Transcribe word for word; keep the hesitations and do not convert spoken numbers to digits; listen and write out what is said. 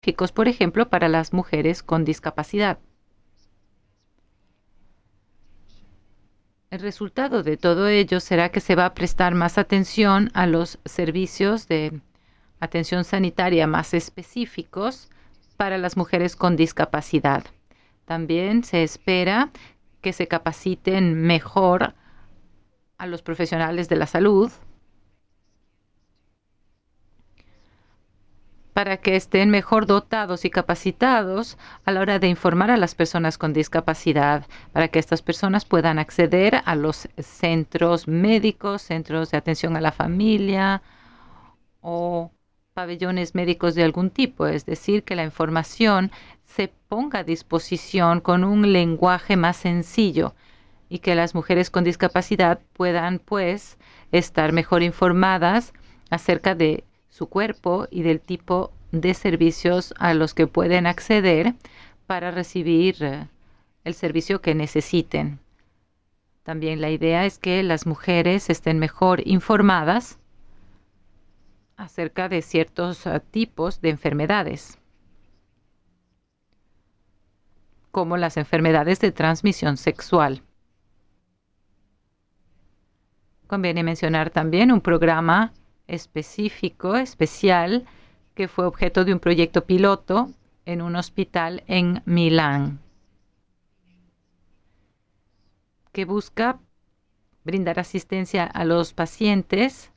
específicos, por ejemplo, para las mujeres con discapacidad. El resultado de todo ello será que se va a prestar más atención a los servicios de atención sanitaria más específicos para las mujeres con discapacidad. También se espera que se capaciten mejor a los profesionales de la salud para que estén mejor dotados y capacitados a la hora de informar a las personas con discapacidad, para que estas personas puedan acceder a los centros médicos, centros de atención a la familia o pabellones médicos de algún tipo, es decir, que la información se ponga a disposición con un lenguaje más sencillo y que las mujeres con discapacidad puedan, pues, estar mejor informadas acerca de su cuerpo y del tipo de servicios a los que pueden acceder para recibir eh, el servicio que necesiten. También la idea es que las mujeres estén mejor informadas acerca de ciertos uh, tipos de enfermedades, como las enfermedades de transmisión sexual. Conviene mencionar también un programa específico, especial, que fue objeto de un proyecto piloto en un hospital en Milán, que busca brindar asistencia a los pacientes